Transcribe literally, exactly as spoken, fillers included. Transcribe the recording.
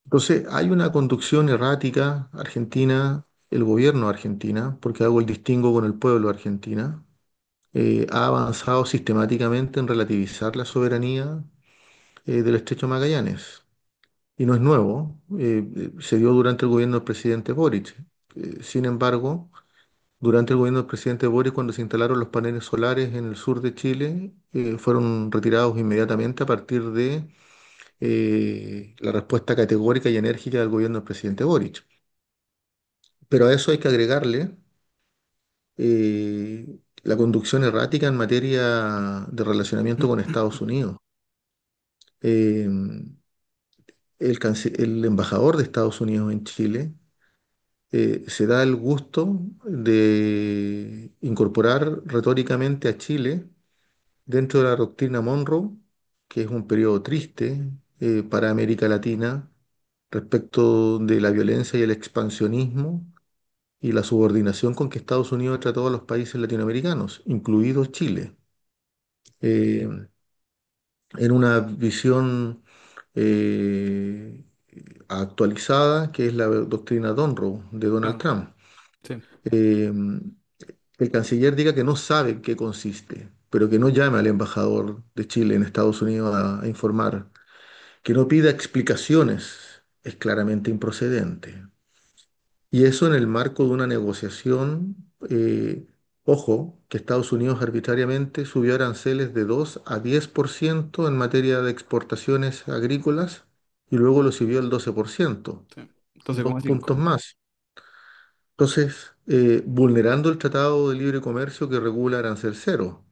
Entonces, hay una conducción errática argentina, el gobierno de Argentina, porque hago el distingo con el pueblo de Argentina, eh, ha avanzado sistemáticamente en relativizar la soberanía eh, del Estrecho de Magallanes. Y no es nuevo, eh, eh, se dio durante el gobierno del presidente Boric. Eh, sin embargo, durante el gobierno del presidente Boric, cuando se instalaron los paneles solares en el sur de Chile, eh, fueron retirados inmediatamente a partir de eh, la respuesta categórica y enérgica del gobierno del presidente Boric. Pero a eso hay que agregarle eh, la conducción errática en materia de relacionamiento con Estados Unidos. Eh, el, cance- el embajador de Estados Unidos en Chile eh, se da el gusto de incorporar retóricamente a Chile dentro de la doctrina Monroe, que es un periodo triste eh, para América Latina respecto de la violencia y el expansionismo y la subordinación con que Estados Unidos trató a los países latinoamericanos, incluido Chile, eh, en una visión eh, actualizada que es la doctrina Monroe de Donald Claro, Trump. sí, Eh, que el canciller diga que no sabe en qué consiste, pero que no llame al embajador de Chile en Estados Unidos a, a informar, que no pida explicaciones, es claramente improcedente. Y eso en el marco de una negociación, eh, ojo, que Estados Unidos arbitrariamente subió aranceles de dos a diez por ciento en materia de exportaciones agrícolas y luego lo subió al doce por ciento, sí. Entonces, dos como puntos cinco. más. Entonces, eh, vulnerando el Tratado de Libre Comercio que regula arancel cero.